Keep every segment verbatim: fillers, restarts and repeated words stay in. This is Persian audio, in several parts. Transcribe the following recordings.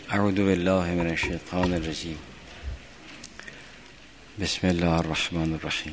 اعوذ بالله من الشیطان الرجیم. بسم الله الرحمن الرحیم.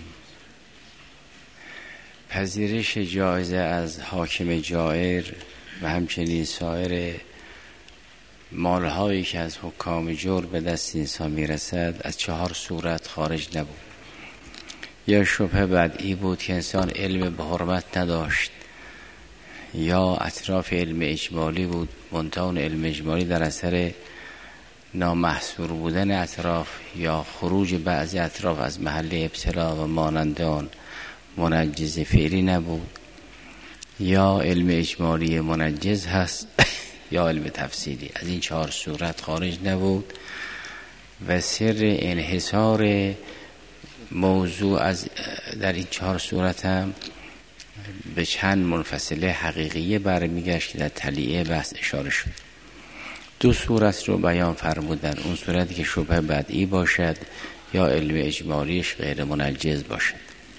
پذیرش جایزه از حاکم جائر و همچنین سایر مالهایی که از حکام جور به دست انسان میرسد از چهار صورت خارج نبود. یا شبهه بدعی بود که انسان علم به حرمت نداشت، یا اطراف علم اجمالی بود، منتها علم اجمالی در اثر نامحصور بودن اطراف یا خروج بعضی اطراف از محل ابتلا و مانند آن منجز فعلی نبود، یا علم اجمالی منجز هست یا علم تفصیلی. از این چهار صورت خارج نبود و سر انحصار موضوع از در این چهار صورت هم به چند منفصله حقیقیه برمیگشت که در تلیعه بحث اشاره شد. دو صورت رو بیان فرمودن، اون صورتی که شبهه بدعی باشد یا علم اجمالیش غیر منجز باشد.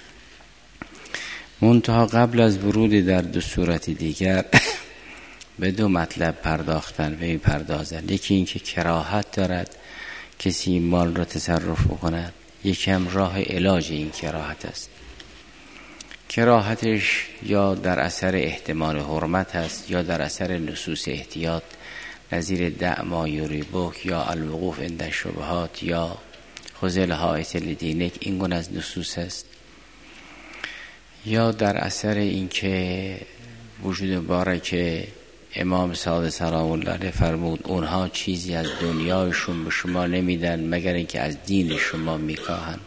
منتها قبل از ورود در دو صورت دیگر به دو مطلب پرداختن و این پردازن. یکی این که کراهت دارد کسی مال را تصرف بکند، یکم راه علاج این کراهت است. کراهتش یا در اثر احتمال حرمت است یا در اثر نصوص احتیاط نظیر دع ما یریبک یا الوقوف عند الشبهات یا خذل حائط لدینک، این گونه از نصوص است. یا در اثر اینکه وجود مبارک امام صادق سلام الله علیه فرمود اونها چیزی از دنیایشون به شما نمیدن مگر اینکه از دین شما میکاهن.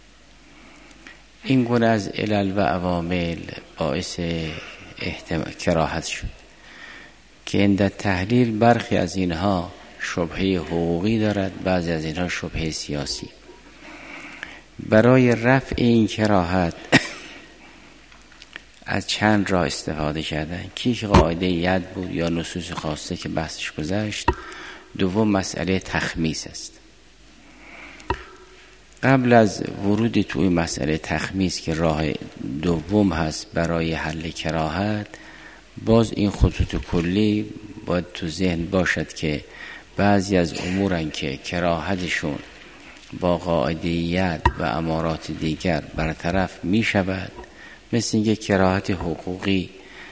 این گونه از علل و عوامل باعث احتمال کراهت شد که عند تحلیل برخی از اینها شبهه حقوقی دارد، بعضی از اینها شبهه سیاسی. برای رفع این کراهت از چند راه استفاده کردن. کی که قاعده ید بود یا نصوص خاصه که بحثش گذشت. دوم مسئله تخمیس است. قبل از ورود تو این مسئله تخمیس که راه دوم هست برای حل کراهت، باز این خطوط کلی باید تو ذهن باشد که بعضی از امورن که کراهتشون با قاعدیت و امارات دیگر برطرف می شود، مثل اینکه کراهت حقوقی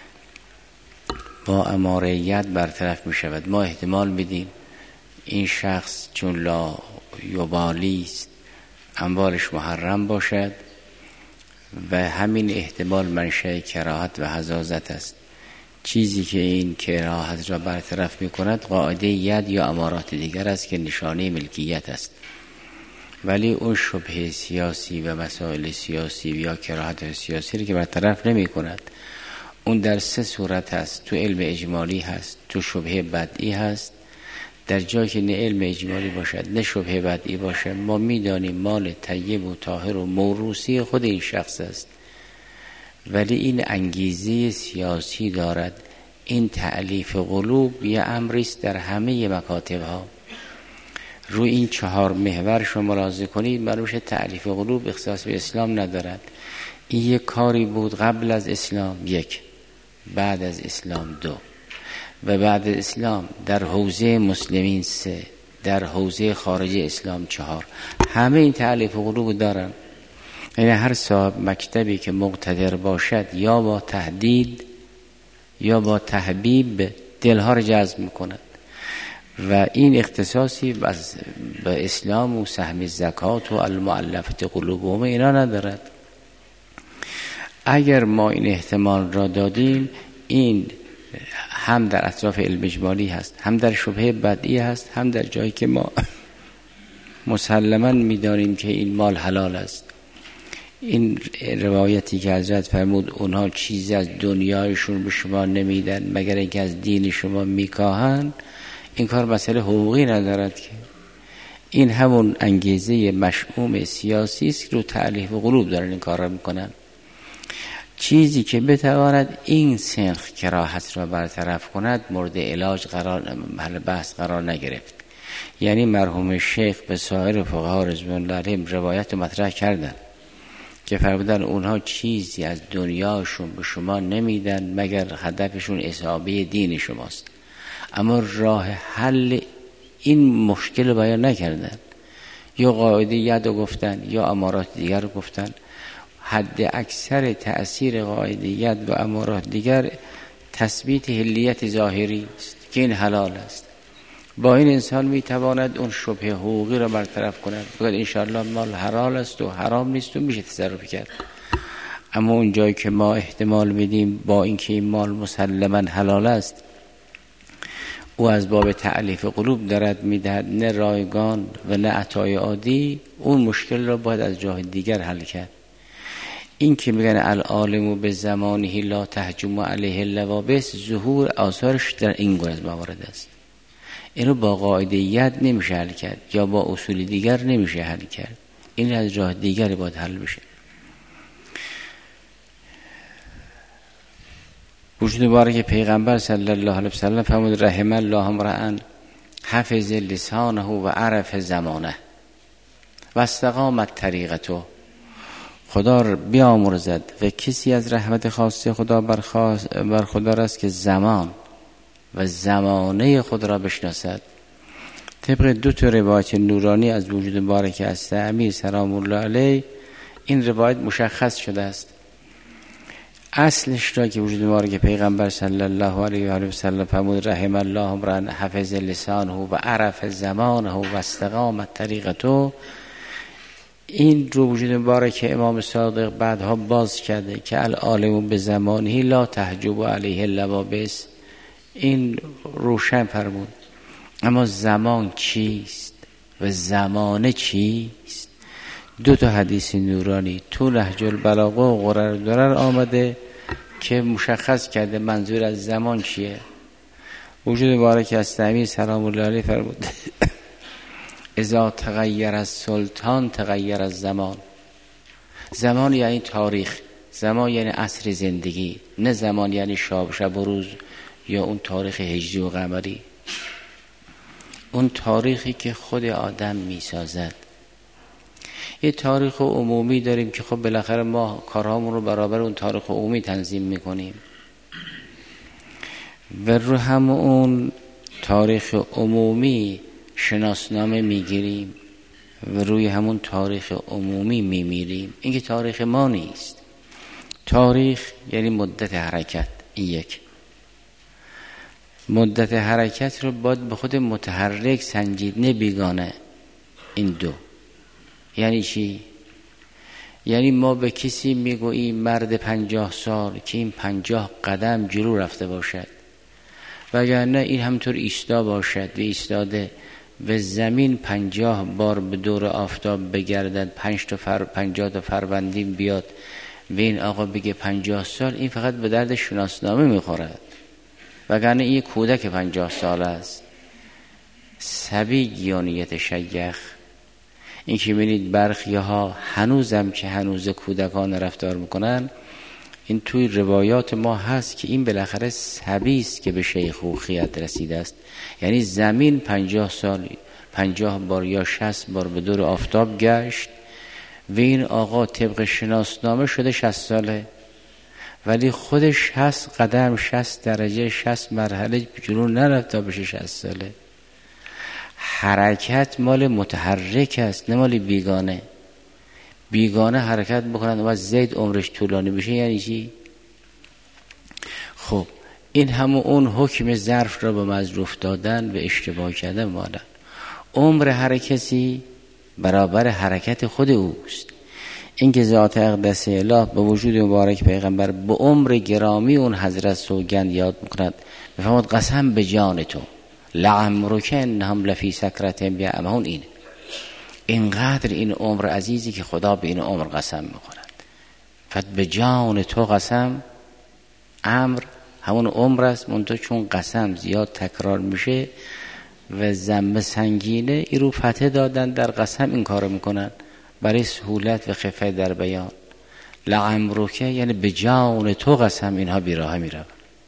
با اماریت برطرف می شود. ما احتمال میدیم این شخص چون لا یبالی است اموالش محرم باشد و همین احتمال منشأ کراهت و حظاظت است. چیزی که این کراهت را برطرف می کند قاعده ید یا امارات دیگر است که نشانه ملکیت است، ولی اون شبهه سیاسی و مسائل سیاسی یا کراهت سیاسی رو که برطرف نمی کند. اون در سه صورت هست. تو علم اجمالی هست، تو شبهه بدعی هست. در جایی که نه علم اجمالی باشد نه شبهه بدعی باشد، ما میدانیم مال طیب و طاهر و موروثی خود این شخص است، ولی این انگیزه سیاسی دارد. این تألیف قلوب یه امری است در همه مکاتب ها. روی این چهار محور شما ملاحظه کنید معلومه تألیف قلوب اختصاص به اسلام ندارد. این یک کاری بود قبل از اسلام یک، بعد از اسلام دو و بعد از اسلام در حوزه مسلمین سه، در حوزه خارج اسلام چهار. همه این تألیف قلوب دارن. یعنی هر صاحب مکتبی که مقتدر باشد یا با تهدید یا با تحبیب دلها رو جذب میکند و این اختصاصی به اسلام و سهم زکات و المؤلفه قلوبهم اینا ندارد. اگر ما این احتمال را دادیم، این هم در اطراف علم اجمالی هست، هم در شبهه بدعی هست، هم در جایی که ما مسلماً می‌دانیم که این مال حلال است. این روایتی که حضرت فرمود اونها چیزی از دنیایشون به شما نمیدن مگر اینکه از دین شما میکاهن، این کار مسئله حقوقی ندارد که این همون انگیزه مشؤوم سیاسی است که رو تألیف قلوب دارن این کار را میکنن. چیزی که بتواند این سنخ کراهت را برطرف کند مورد علاج قرار محل بحث قرار نگرفت. یعنی مرحوم شیخ به سایر فقها رضوان الله علیهم روایت رو مطرح کردن که فرمودن اونها چیزی از دنیاشون به شما نمیدن مگر هدفشون اصابه دین شماست، اما راه حل این مشکل رو بیان نکردن، یا قاعده ید رو گفتن یا امارات دیگر رو گفتن. حد اکثر تأثیر قاعده ید و امارات دیگر تثبیت حلیت ظاهری است که این حلال است. با این انسان میتواند اون شبهه حقوقی را برطرف کند، بگوید انشاءالله مال حلال است و حرام نیست و میشه تصرف کرد. اما اون جایی که ما احتمال میدیم با اینکه این مال مسلما حلال است، او از باب تعلیف قلوب دارد میدهد، نه رایگان و نه عطای عادی، اون مشکل را باید از جای دیگر حل کرد. این که میگن العالم به زمانه لا تهجم علیه اللوابس، ظهور آثارش در این گونه از موارد است. اینو با قاعده ید نمیشه حل کرد یا با اصول دیگر نمیشه حل کرد، این از راه دیگری باید حل بشه. وجود مبارک پیغمبر صلی الله علیه وسلم فرمود رحم الله امرأ حفظ لسانه و عرف زمانه و استقامت طریقته. خدا را بیامرزد و کسی از رحمت خاص خدا بر خدا است که زمان و زمانه خود را بشناسد. طبق دو تا روایت نورانی از وجود مبارک است امیر سلام الله علیه این روایت مشخص شده است. اصلش را که وجود مبارک پیغمبر صلی الله علیه و آله و سلم فرمود رحم الله امرأ حفظ لسانه و عرف زمانه و استقامت طریقته، این رو وجود مبارک امام صادق بعدها باز کرده که العالم به زمانه لا تحجب علیه اللوابس، این روشن فرمود. اما زمان چیست و زمانه چیست؟ دو تا حدیث نورانی تو نهج البلاغه و غرر درر آمده که مشخص کرده منظور از زمان چیه. وجود مبارک از امیر سلام الله علیه فرمود اذا تغیر از سلطان تغیر از زمان. زمان یعنی تاریخ، زمان یعنی عصر زندگی، نه زمان یعنی شب شب و روز یا اون تاریخ هجری و قمری، اون تاریخی که خود آدم می سازد. یه تاریخ عمومی داریم که خب بالاخره ما کارهامون رو برابر اون تاریخ عمومی تنظیم میکنیم و رو هم اون تاریخ عمومی شناسنامه میگیریم و روی همون تاریخ عمومی میمیریم. این که تاریخ ما نیست. تاریخ یعنی مدت حرکت. این یک مدت حرکت رو باید به خود متحرک سنجید، نه بیگانه. این دو یعنی چی؟ یعنی ما به کسی میگوییم مرد پنجاه سال که این پنجاه قدم جلو رفته باشد، وگرنه این همطور ایستا باشد و ایستاده و زمین پنجاه بار به دور آفتاب بگردد، پنج تا فر پنجاه تا فروندین بیاد و این آقا بگه پنجاه سال، این فقط به درد شناسنامه میخورد، وگرنه این کودک پنجاه سال است. صبی گیانیت شیخ. این که می‌بینید برخی ها هنوزم که هنوز کودکان رفتار میکنن، این توی روایات ما هست که این بالاخره صبی است که به شیخوخیت رسیده است. یعنی زمین پنجاه سال پنجاه بار یا شصت بار به دور آفتاب گشت و این آقا طبق شناسنامه شده شصت ساله، ولی خودش شصت قدم شصت درجه شصت مرحله جلو نرفت تا بشه شصت ساله. حرکت مال متحرک است، نه مال بیگانه. بیگانه حرکت بکنند و زید عمرش طولانی بشه یعنی چی؟ خب این همون اون حکم ظرف را به مظروف دادن و اشتباه کردن مادن. عمر هر کسی برابر حرکت خود اوست. این که ذات اقدس اله به وجود مبارک پیغمبر به عمر گرامی اون حضرت سوگند یاد میکند، بفرمود قسم به جان تو لعمرک انهم لفی سکرت بیعمهون. این اینقدر این عمر عزیزی که خدا به این عمر قسم میکند. فت به جان تو قسم، امر همون عمر است، منتها چون قسم زیاد تکرار میشه و ذنب سنگینه، این رو فتح دادن در قسم این کارو میکنن برای سهولت و خفه در بیان. لعمرک یعنی به جان تو قسم، اینها بیراه میرون.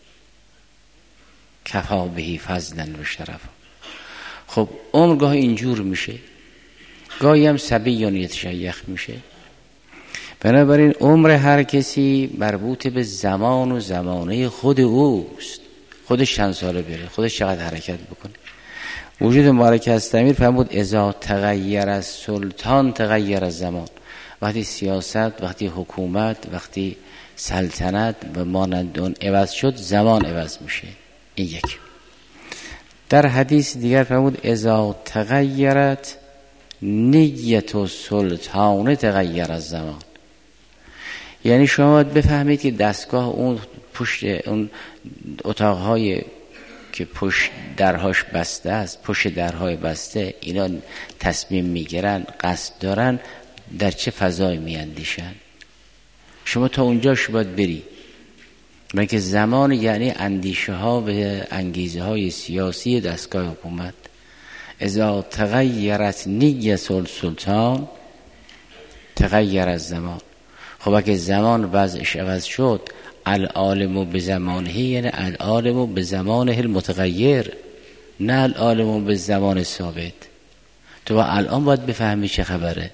کفا بهی فضلا و شرف. خب عمر گاه اینجور میشه، گاهی هم صبیانیت شیخ میشه. بنابراین عمر هر کسی مربوط به زمان و زمانه خود اوست. خودش چند ساله بره، خودش چقدر حرکت بکنه. وجود مبارک استمیر فرمود اذا تغیر از سلطان تغیر از زمان. وقتی سیاست، وقتی حکومت، وقتی سلطنت و مانند اون عوض شد، زمان عوض میشه. این یک. در حدیث دیگر فرمود اذا تغیرت نیت و سلطان تغیر از زمان. یعنی شما باید بفهمید که دستگاه اون پشت اون اتاقهای که پشت درهاش بسته است، پشت درهای بسته، اینا تصمیم میگیرن، قصد دارن، در چه فضای میاندیشن. شما تا اونجاش باید بری. من که زمان یعنی اندیشه ها و انگیزه های سیاسی دستگاه حکومت. اذا تغیرت نیت السلطان تغیر از زمان. خب اگه زمان وضعش عوض شد، العالم به زمانه یعنی العالم به زمانه المتغیر، نه العالم به زمان ثابت. تو با الان باید بفهمی چه خبره.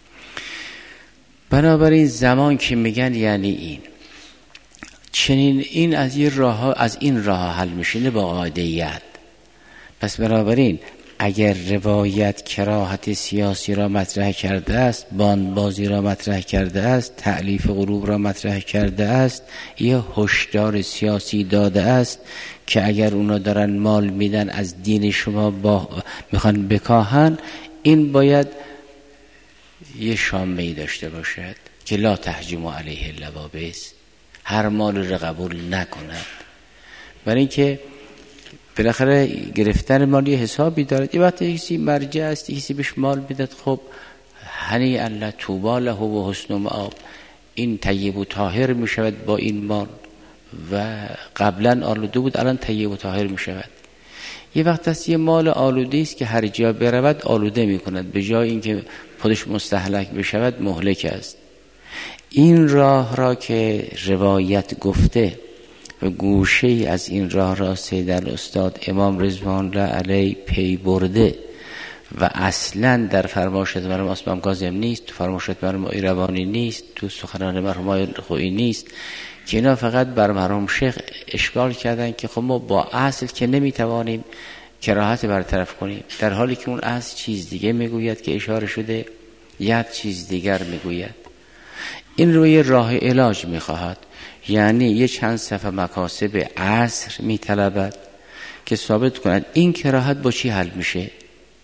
بنابراین زمان که میگن یعنی این چنین، این از این راه از این راه حل میشه با قاعده‌یت. پس بنابراین اگر روایت کراهت سیاسی را مطرح کرده است، باندبازی را مطرح کرده است، تألیف غروب را مطرح کرده است، یه هشدار سیاسی داده است که اگر اونا دارن مال میدن از دین شما با میخوان بکاهن، این باید یه شامه‌ای داشته باشد که لا تهجموا علیه اللوابس، هر مال را قبول نکند. برای اینکه بالاخره گرفتن مال یه حسابی دارد. یه وقت کسی مرجع است، کسی بهش مال میداد، خب هنی الله طوبی له و حسن مآب، این طیب و طاهر میشود با این مال و قبلا آلوده بود، الان طیب و طاهر میشود. یه وقت است یه مال آلوده است که هر جا برود آلوده میکند، به جای اینکه خودش مستهلک بشود مهلک است. این راه را که روایت گفته و گوشه ای از این راه را سید الاستاد امام رضوان الله علیه پی برده و اصلا در فرمایشات مرحوم اسمم کاظم نیست، تو فرمایشات مرحوم ایروانی نیست، تو سخنان مرحوم خویی نیست، که اینا فقط بر مرحوم شیخ اشکال کردن که خب ما با اصل که نمیتوانیم کراهت برطرف کنیم، در حالی که اون اصل چیز دیگه میگوید که اشاره شده، یک چیز دیگر میگوید. این روی راه علاج میخواهد، یعنی یه چند صفحه مکاسب عصر میطلبد که ثابت کند این کراهت با چی حل میشه.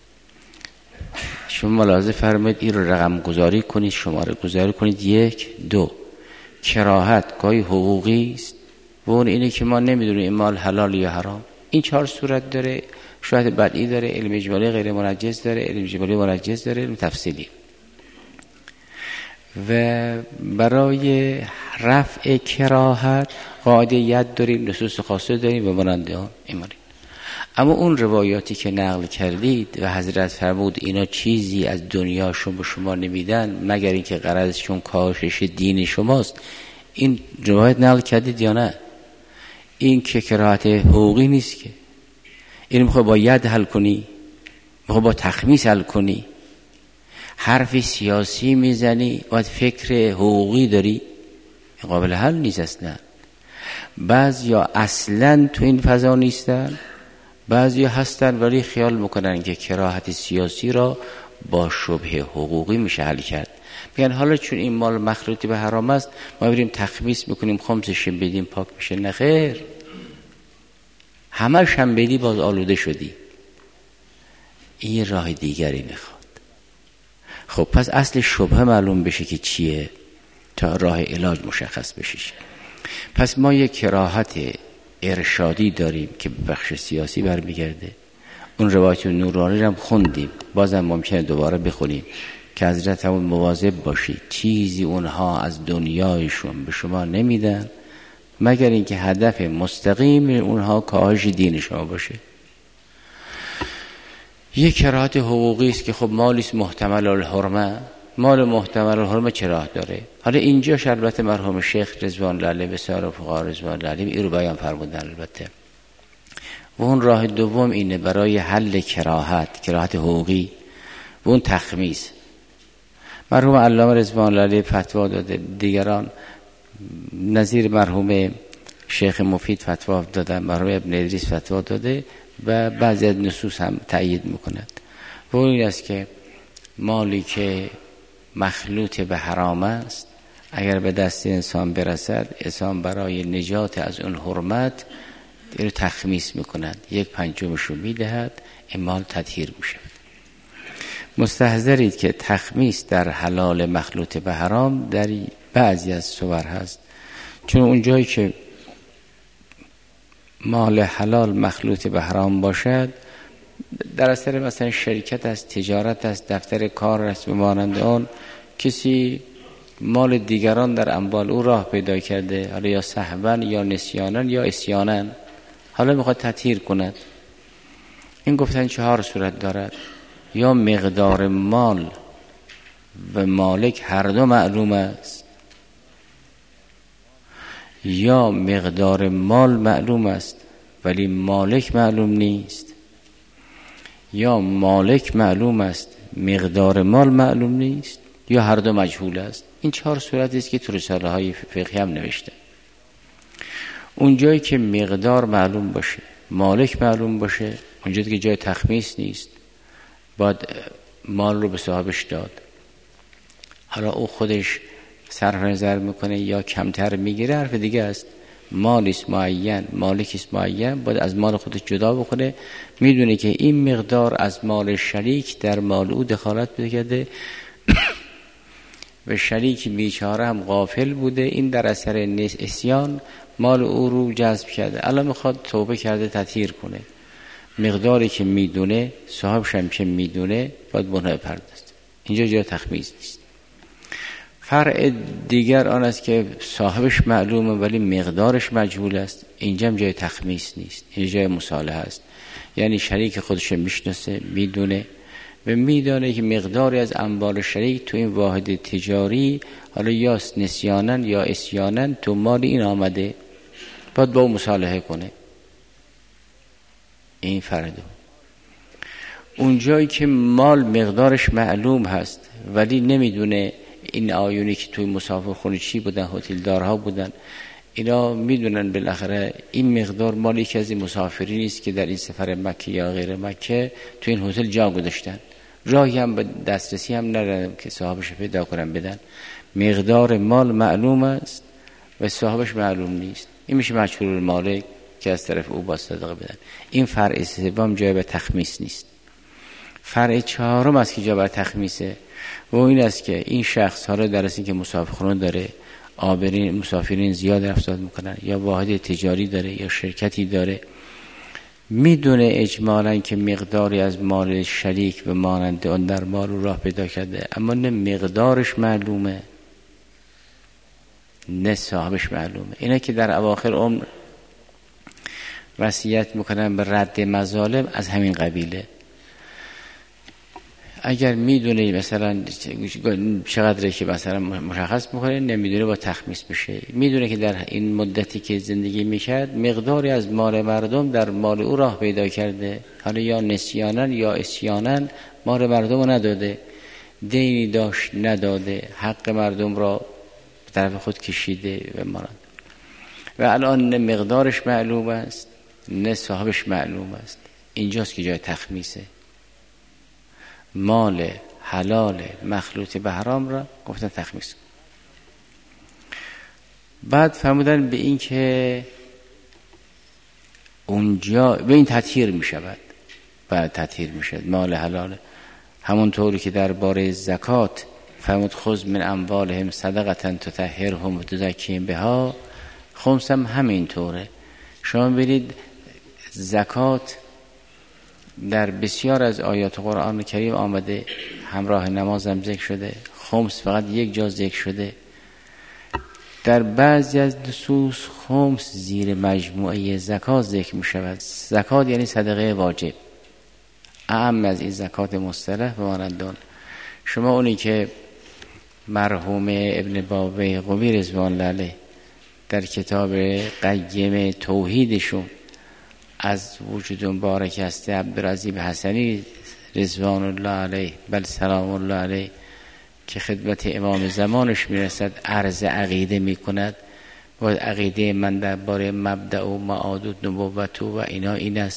شما ملاحظه فرمایید این رو رقم گذاری کنید، شماره گذاری کنید. یک دو کراهت گاهی حقوقی است و اون اینه که ما نمیدونیم این مال حلال یا حرام. این چهار صورت داره، شاهد بدئی داره، علم اجمالی غیر منجز داره، علم اجمالی منجز داره، علم تفصیلی. و برای رفع کراهت قاعده‌یت داریم، نصوص خاصه داریم و مانند آن ایمانی. اما اون روایاتی که نقل کردید و حضرت فرمود اینا چیزی از دنیا شما شما نمیدن مگر اینکه غرضشون کاهش دین شماست، این روایت نقل کردید یا نه؟ این که کراهت حقوقی نیست که، این میخوای با ید حل کنی، میخوای با تخمیس حل کنی، حرف سیاسی میزنی، باید فکر حقوقی داری، قابل حل نیست اصلا. بعضیا اصلا تو این فضا نیستن، بعضیا هستن ولی خیال میکنن که کراهت سیاسی را با شبه حقوقی میشه حل کرد. میگن حالا چون این مال مخلوطی به حرام است ما بریم تخمیس میکنیم، خمسش بدیم پاک میشه. نه خیر، همش هم بدی باز آلوده شدی. این راه دیگری میخواد. خب پس اصل شبهه معلوم بشه که چیه تا راه علاج مشخص بشه. پس ما یک کراهت ارشادی داریم که به بخش سیاسی برمیگرده. اون روایت نورانی رو هم خوندیم، بازم ممکنه دوباره بخونیم که حضرت همون مواظب باشید چیزی اونها از دنیایشون به شما نمیدن مگر اینکه هدف مستقیم اونها کاهش دین شما باشه. یک کراهت حقوقی است که خب مالی است محتمل الحرمه، مال محتمل الحرمه چه راه داره؟ حالا اینجا البته مرحوم شیخ رضوان الله علیه بسیار فقها رضوان الله علیه این رو بیان فرمودن. البته و اون راه دوم اینه برای حل کراهت، کراهت حقوقی و اون تخمیس. مرحوم علامه رضوان الله علیه فتوا داده، دیگران نظیر مرحوم شیخ مفید فتوا دادن، مرحوم ابن ادریس فتوا داده، و بعضی از نصوص هم تأیید میکند و این است که مالی که مخلوط به حرام است اگر به دست انسان برسد، انسان برای نجات از اون حرمت این تخمیس میکند، یک پنجمش رو میدهد، این مال تطهیر میشه. مستحضرید که تخمیس در حلال مخلوط به حرام در بعضی از صور هست، چون اونجایی که مال حلال مخلوط به حرام باشد، در اثر مثلا شرکت است، تجارت است، دفتر کار است و مانند آن، کسی مال دیگران در اموال او راه پیدا کرده، حالا یا سهوا یا نسیانا یا عصیانا، حالا میخواد تطهیر کند. این گفتن چهار صورت دارد: یا مقدار مال و مالک هر دو معلوم است، یا مقدار مال معلوم است ولی مالک معلوم نیست، یا مالک معلوم است مقدار مال معلوم نیست، یا هر دو مجهول است. این چهار صورتی است که تو رساله های فقهی هم نوشته. اون جایی که مقدار معلوم باشه، مالک معلوم باشه، اونجایی که جای تخمیس نیست، باید مال رو به صاحبش داد. حالا او خودش صرف نظر میکنه یا کمتر میگیره حرف دیگه است. مال است معین، مالک است معین، باید از مال خودش جدا بکنه. میدونه که این مقدار از مال شریک در مال او دخالت پیدا کرده و شریک بیچاره هم غافل بوده، این در اثر نسیان مال او رو جذب کرده، الان میخواد توبه کرده تطهیر کنه. مقداری که میدونه، صاحبش هم که میدونه، باید بنای پرداخت. اینجا جای تخمیس نیست. فرع دیگر آن است که صاحبش معلومه ولی مقدارش مجهول است، اینجا هم جای تخمیس نیست، اینجا جای مصالحه است. یعنی شریک خودش میشناسه، میدونه و میدانه که مقداری از اموال شریک تو این واحد تجاری، حالا یا نسیانن یا عصیانن، تو مال این آمده، باید با او مصالحه کنه. این فرد. اون جایی که مال مقدارش معلوم هست ولی نمیدونه، این آیونی که توی مسافر خونه چی بودن، هتل دارها بودن، اینا میدونن بالاخره این مقدار مال یکی از این مسافرین است که در این سفر مکه یا غیر مکه تو این هتل جا گذاشتن، راهی هم به دسترسی هم ندارن که صاحبش پیدا کنن بدن. مقدار مال معلوم است و صاحبش معلوم نیست، این میشه مجهول المالک که از طرف او با صدقه بدن. این فرع سوم جای به تخمیس نیست. فرع چهارم است که جای به تخمیسه و این است که این شخص حالا در اصلی که مسافرخونه داره، آبرین مسافرین زیاد رفتار میکنن، یا واحد تجاری داره یا شرکتی داره، میدونه اجمالاً که مقداری از مال شریک و مانند اون در مال رو راه پیدا کرده، اما نه مقدارش معلومه نه صاحبش معلومه. اینا که در اواخر عمر وصیت میکنن به رد مظالم از همین قبیله. اگر میدونه مثلا چقدره که مثلا مشخص میکنه، نمیدونه با تخمیس بشه. میدونه که در این مدتی که زندگی میکرد مقداری از مال مردم در مال او راه پیدا کرده، حالا یا نسیانن یا عصیانن مال مردم رو نداده، دینی داشت نداده، حق مردم را به طرف خود کشیده و مانند، و الان نه مقدارش معلوم است نه صاحبش معلوم است. اینجاست که جای تخمیسه. مال حلال مخلوط به حرام را گفتن تخمیس. بعد فرمودن به این که اونجا به این تطهیر می شود، بعد تطهیر می شود مال حلال، همون طوری که در باره زکات فرمود خذ من اموالهم صدقة تطهرهم و تزکیهم بها، خمس هم همین طوره. شما برید زکات در بسیار از آیات قرآن کریم آمده، همراه نماز هم ذکر شده، خمس فقط یک جا ذکر شده. در بعضی از نصوص خمس زیر مجموعه زکات ذکر می شود. زکات یعنی صدقه واجب، اعم از این زکات مصطلح و مانندان. شما اونی که مرحوم ابن بابیقومی رضوان الله علیه در کتاب قیم توحیدشون از وجود مبارک هسته عبدالعظیم حسنی رضوان الله علیه بل سلام الله علیه که خدمت امام زمانش میرسد، عرض عقیده میکند و عقیده من درباره مبدأ و معاد و نبوت و اینا این است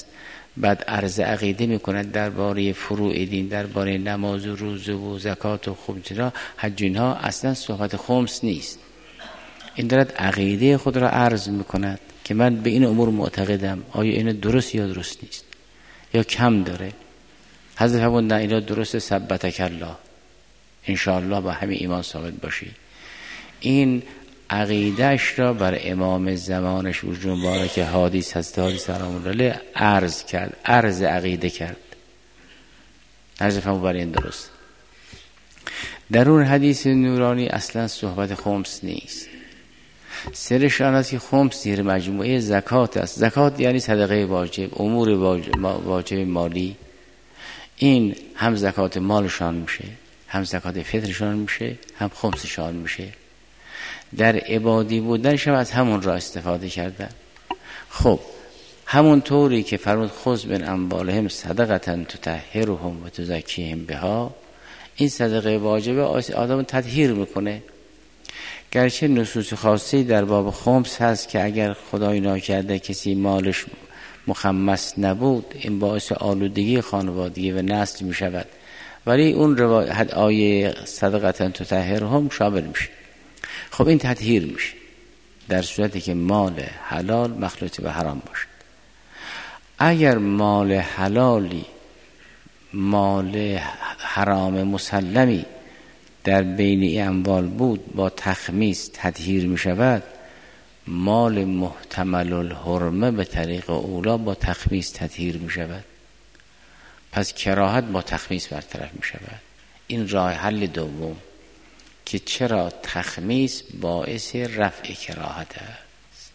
بعد عرض عقیده میکند درباره فروع دین، درباره نماز و روزه و زکات و خمس، حج، اینها اصلا صحبت خمس نیست. این دارد عقیده خود را عرض میکند که من به این امور معتقدم، آیا این درست یا درست نیست یا کم داره. حضرت فرمود نه اینا درست، ثبتک الله، انشاءالله با همین ایمان ثابت باشی. این عقیدهش را بر امام زمانش وجود مبارک حادث حضرت حادی سلام الله علیه عرض کرد، عرض عقیده کرد. حضرت فرمود برای این درست. در اون حدیث نورانی اصلا صحبت خمس نیست. سرش آن است که خمس زیر مجموعه زکات است. زکات یعنی صدقه واجب، امور واجب مالی. این هم زکات مالشان میشه، هم زکات فطرشان میشه، هم خمسشان میشه. در عبادی بودنش هم از همون را استفاده کردن. خب همون طوری که فرمود خذ من اموالهم صدقة تطهرهم و تزکیهم بها، این صدقه واجبه آدم تطهیر میکنه. گرچه نصوص خاصی در باب خمس هست که اگر خدای ناکرده کسی مالش مخمس نبود این باعث آلودگی خانوادگی و نسل می شود، ولی اون روایت آیه صدقة تطهرهم شامل میشه. خب این تطهیر میشه در صورتی که مال حلال مخلوط به حرام باشد. اگر مال حلالی مال حرام مسلمی در بین این اموال بود با تخمیس تطهیر می شود، مال محتمل الحرمه به طریق اولا با تخمیس تطهیر می شود. پس کراهت با تخمیس برطرف می شود. این راه حل دوم که چرا تخمیس باعث رفع کراهت است.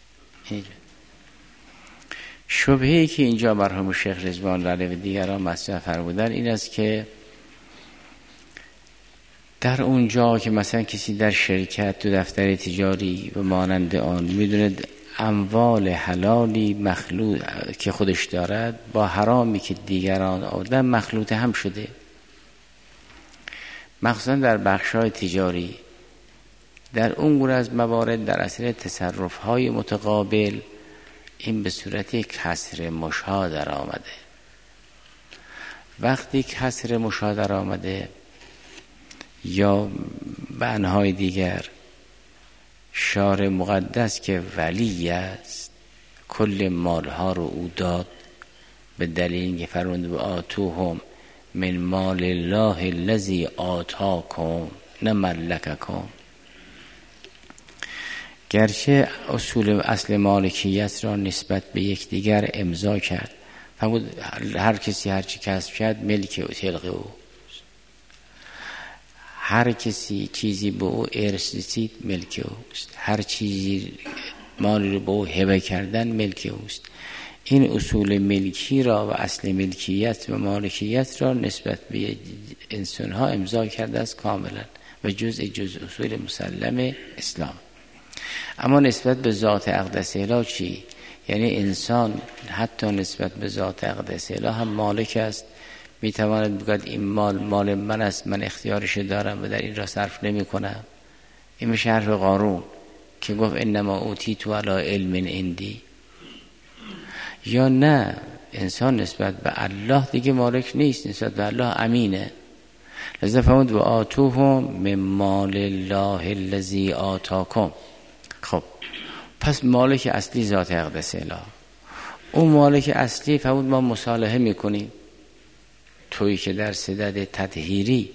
شبهه‌ای که اینجا مرحوم شیخ رضوان علیه و دیگران مطرح فرمودن این است که در اونجا که مثلا کسی در شرکت تو دفتر تجاری و مانند آن میدونه اموال حلالی مخلوط که خودش دارد با حرامی که دیگران آوردن مخلوط هم شده، مخصوصا در بخش‌های تجاری، در اون گونه از موارد در اثر تصرف‌های متقابل این به صورت کسر مشا در آمده. وقتی کسر مشا در آمده یا به انهای دیگر شارع مقدس که ولی است کل مالها رو او داد به دلیل اینکه فرمود و آتوهم من مال الله الذی آتاکم نه ملککم. گرچه اصول اصل مالکیت را نسبت به یکدیگر امضا کرد، فرمود هر کسی هر چی کسب کرد ملک او تلق او، هر کسی چیزی به او ارث رسید ملک اوست، هر چیزی مالی رو به او هبه کردن ملک اوست. این اصول ملکی را و اصل ملکیت و مالکیت را نسبت به انسان ها امضا کرده است کاملا و جزء جزء اصول مسلم اسلام. اما نسبت به ذات اقدس الهی چی؟ یعنی انسان حتی نسبت به ذات اقدس الهی هم مالک است، میتواند بگوید این مال مال من است، من اختیارش دارم و در این را صرف نمی کنم. این میشه حرف قارون که گفت انما اوتیتو علی علم عندی. یا نه، انسان نسبت به الله دیگه مالک نیست، نسبت به الله امینه. لذا فرمود و آتوهم من مال الله الذی آتاکم. خب پس مالک اصلی ذات اقدس الهی، اون مالک اصلی فرمود ما مصالحه میکنیم. تویی که در صدد تطهیری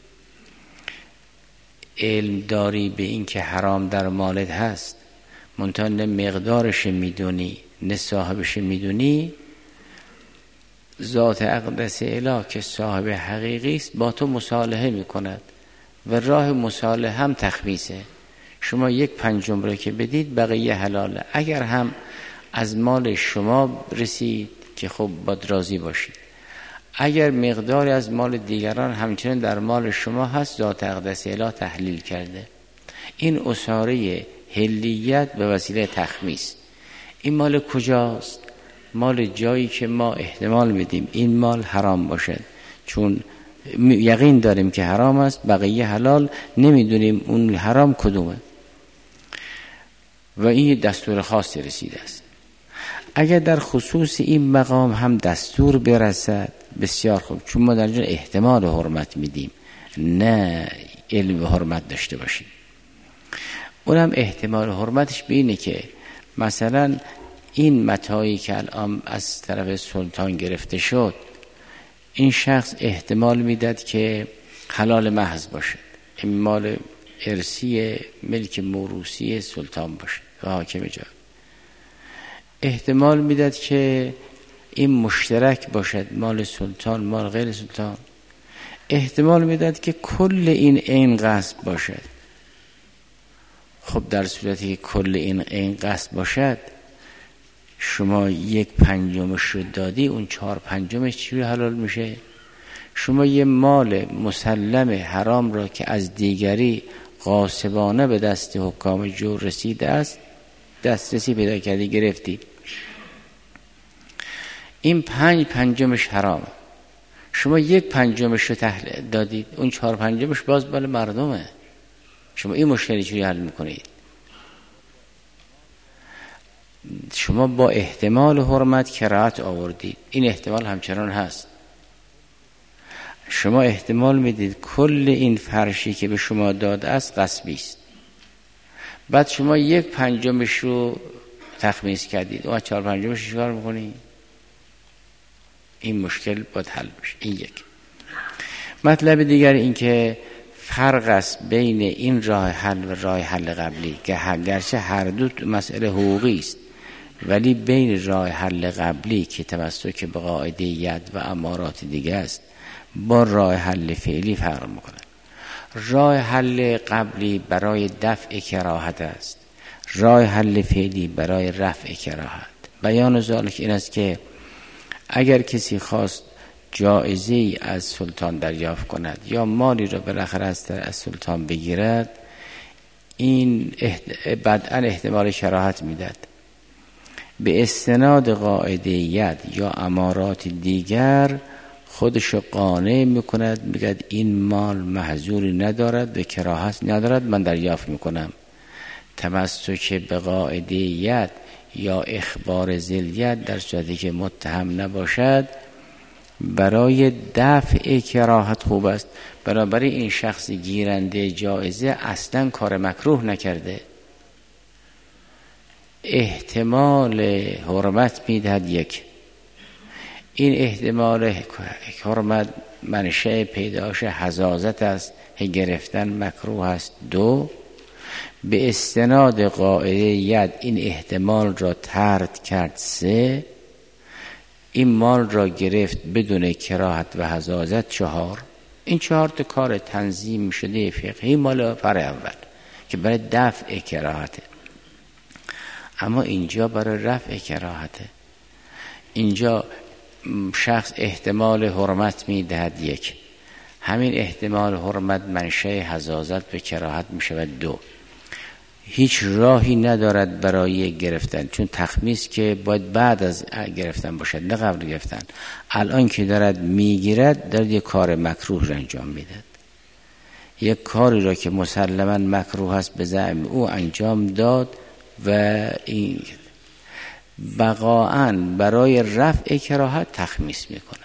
علم داری به این که حرام در مالت هست، منتها نه مقدارش میدونی نه صاحبش میدونی، ذات اقدس الهی که صاحب حقیقی است با تو مصالحه میکند و راه مصالحه هم تخمیسه. شما یک پنجم رو که بدید بقیه حلاله. اگر هم از مال شما رسید که خب باید راضی باشید، اگر مقداری از مال دیگران همچنین در مال شما هست ذات اقدس الهی تحلیل کرده. این اساره حلیت به وسیله تخمیس. این مال کجاست؟ مال جایی که ما احتمال میدیم این مال حرام باشد، چون یقین داریم که حرام است، بقیه حلال، نمیدونیم اون حرام کدومه و این دستور خاصی رسیده است. اگر در خصوص این مقام هم دستور برسد بسیار خوب، چون ما در جا احتمال حرمت میدیم نه علم حرمت داشته باشیم. اونم احتمال حرمتش به اینه که مثلا این متاعی که الان از طرف سلطان گرفته شد، این شخص احتمال میداد که حلال محض باشه، این مال ارثی ملک موروثی سلطان باشه و حاکم جا. احتمال میداد که این مشترک باشد، مال سلطان مال غیر سلطان. احتمال میداد که کل این عین غصب باشد. خب در صورتی که کل این عین غصب باشد، شما یک پنجمش رو دادی، اون چهار پنجمش چی حلال میشه؟ شما یه مال مسلم حرام را که از دیگری غاصبانه به دست حکام جور رسیده است، دسترسی پیدا کردی گرفتی، این پنج پنجمش حرامه، شما یک پنجمش رو تحلیل دادید، اون چهار پنجمش باز بال مردمه. شما این مشکلی چوری حل میکنید؟ شما با احتمال حرمت کراهت آوردید، این احتمال همچنان هست. شما احتمال میدید کل این فرشی که به شما داده است غصبی است، بعد شما یک پنجمش رو تخمیس کردید، اون چهار پنجمش چیکار میکنید؟ این مشکل باید حل بشه. این یک مطلب. دیگر این که فرق است بین این راه حل و راه حل قبلی که گرچه هر دو مسئله حقوقی است، ولی بین راه حل قبلی که توسط به قاعده ید و امارات دیگه است با راه حل فعلی فرق میکنه. راه حل قبلی برای دفع کراهت است، راه حل فعلی برای رفع کراهت. بیان ذلک این است که اگر کسی خواست جایزه ای از سلطان دریافت کند یا مالی را بالاخره از سلطان بگیرد، این احت... بدءا احتمال کراهت میداد. به استناد قاعده ید یا امارات دیگر خودشو قانع میکند، میگد این مال محظوری ندارد و کراهت ندارد، من دریافت میکنم. تمسک به قاعده ید یا اخبار ذل در صورتی که متهم نباشد برای دفع کراهت خوب است. بنابراین این شخص گیرنده جایزه اصلا کار مکروه نکرده، احتمال حرمت میدهد. یک، این احتمال حرمت منشأ پیداش حزازت است، گرفتن مکروه است. دو، به استناد قاعده ید این احتمال را طرد کرد. سه، این مال را گرفت بدون کراهت و حزازت. چهار، این چهار تا کار تنظیم شده فقهی مال فرع اول که برای دفع کراهته، اما اینجا برای رفع کراهته. اینجا شخص احتمال حرمت میدهد. یک، همین احتمال حرمت منشأ حزازت به کراهت میشود. دو، هیچ راهی ندارد برای گرفتن، چون تخمیس که باید بعد از گرفتن باشد نه قبل گرفتن. الان که دارد میگیرد دارد یک کار مکروه را انجام میدهد، یک کاری را که مسلما مکروه است به زعم او انجام داد و این بقاءً برای رفع کراهت تخمیس میکنه.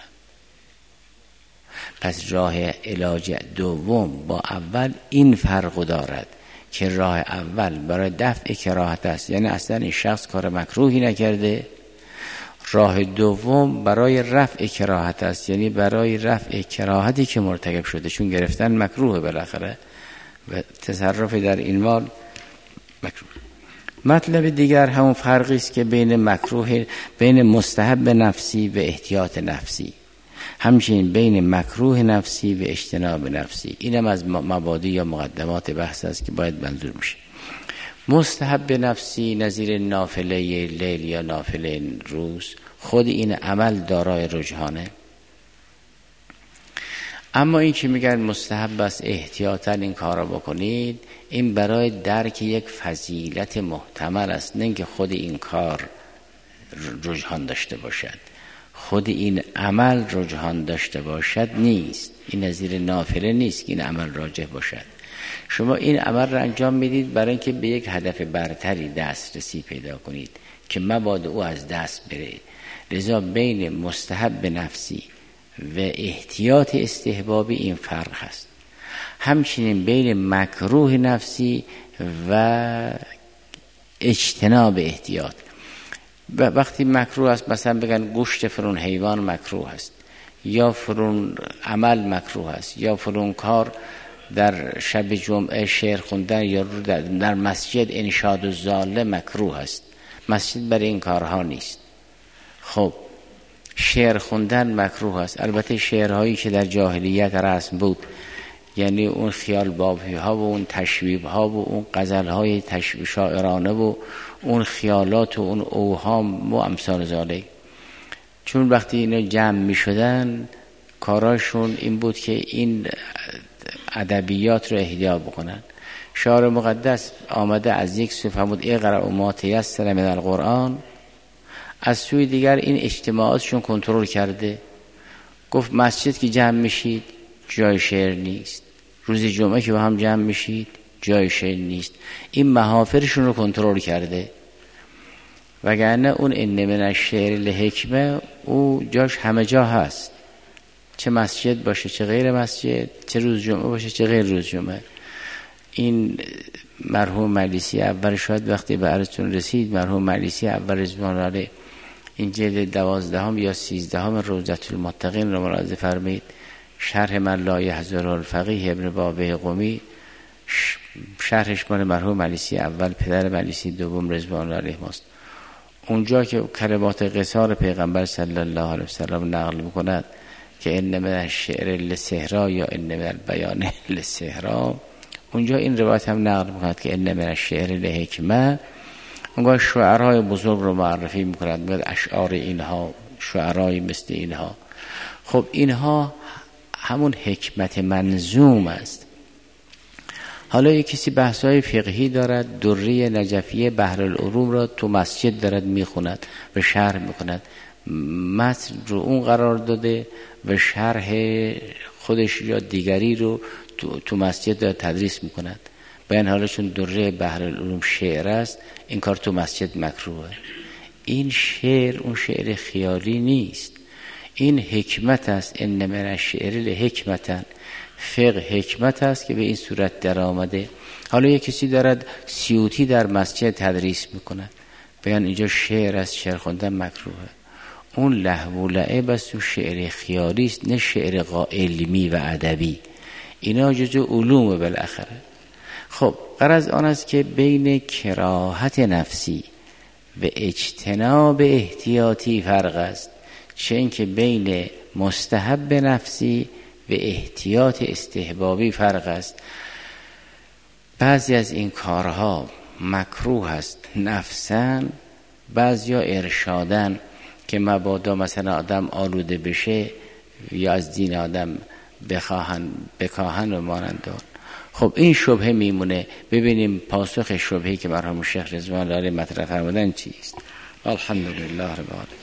پس راه علاج دوم با اول این فرق دارد که راه اول برای دفع کراهت است، یعنی اصلا این شخص کار مکروهی نکرده. راه دوم برای رفع کراهت است، یعنی برای رفع کراهتی که مرتکب شده، چون گرفتن مکروه بالاخره و تصرف در این مال مکروه. مطلب دیگر همون فرقی است که بین مکروه بین مستحب نفسی و احتیاط نفسی، همچنین بین مکروه نفسی و اجتناب نفسی. اینم از مبادی یا مقدمات بحث است که باید منظور میشه. مستحب نفسی نظیر نافله لیل یا نافله روز، خود این عمل دارای رجحانه. اما این که میگن مستحب است احتیاطاً این کار را بکنید، این برای درک یک فضیلت محتمل است، نه اینکه خود این کار رجحان داشته باشد، خود این عمل رجحان داشته باشد نیست. این نظیر نافله نیست که این عمل راجح باشد. شما این عمل را انجام میدید برای اینکه به یک هدف برتری دسترسی پیدا کنید که مبادا او از دست بره. لذا بین مستحب نفسی و احتیاط استحبابی این فرق هست. همچنین بین مکروه نفسی و اجتناب احتیاط. و وقتی مکروه است، مثلا بگن گوشت فرون حیوان مکروه است، یا فرون عمل مکروه است، یا فرون کار در شب جمعه شعر خوندن یا در مسجد انشاد و ضاله مکروه است. مسجد برای این کارها نیست. خب شعر خوندن مکروه است. البته شعرهایی که در جاهلیت رسم بود، یعنی اون خیال بافی ها و اون تشویب ها و اون غزل های تشویب شاعرانه و اون خیالات و اون اوهام و امثال ذالک، چون وقتی اینا جمع می شدن کاراشون این بود که این ادبیات رو احیا بکنن. شعر مقدس آمده از یک سو فرمود اقرأ ما تیسر من القرآن، از سوی دیگر این اجتماعاتشون کنترل کرده. گفت مسجد که جمع میشید جای شعر نیست، روز جمعه که با هم جمع میشید جای شعر نیست. این محافلشون رو کنترل کرده. وگرنه اون ان من الشعر لحکمه او جاش همه جا هست، چه مسجد باشه چه غیر مسجد، چه روز جمعه باشه چه غیر روز جمعه. این مرحوم مجلسی اول شاید وقتی به عرضتون رسید، مرحوم مجلسی اول رضوان الله علیه این جلد دوازدهم یا سیزدهم روضة المتقین رو ملاحظه فرمایید، شرح من لا یحضر الفقیه ابن بابه قمی، شرحش مال مرحوم مجلسی اول پدر مجلسی دوم رضوان الله علیه ماست. اونجا که کلمات قصار پیغمبر صلی الله علیه وسلم نقل میکند که ان من الشعر للصحرا یا ان من البیان للصحرا، اونجا این روایت هم نقل میکند که ان من الشعر لحکمه. اونجا شعرهای بزرگ رو معرفی میکند، میگه اشعار اینها، شعرهای مثل اینها. خب اینها همون حکمت منظوم است. حالا یک کسی بحث‌های فقهی دارد، دره نجفیه بحرالعلوم را تو مسجد دارد میخوند و شرح میکند، متن رو اون قرار داده و شرح خودش یا دیگری رو تو, تو مسجد دارد تدریس میکند. با این حالا چون دره بحرالعلوم شعر است، این کار تو مسجد مکروهه. این شعر اون شعر خیالی نیست، این حکمت است. ان من الشعر لحکمتن، فقه حکمت است که به این صورت در آمده. حالا یک کسی دارد سیوطی در مسجد تدریس میکند، بیان اینجا شعر است، شعر خوندن مکروهه. اون لهو و لعب است، اون شعر خیالی است، نه شعر علمی و ادبی. اینا جزء علوم بالاخره. خب غرض آن است که بین کراهت نفسی و اجتناب احتیاطی فرق است، چه اینکه بین مستحب نفسی و احتیاط استحبابی فرق است. بعضی از این کارها مکروه است نفسن، بعضیا ارشادن که مبادا مثلا آدم آلوده بشه یا از دین آدم بخواهن بکاهن و مانندان. خب این شبهه میمونه. ببینیم پاسخ شبهه‌ای که مرحوم شیخ رضوان الله علیه مطرح فرمودن چیست. الحمدلله رب العالمین.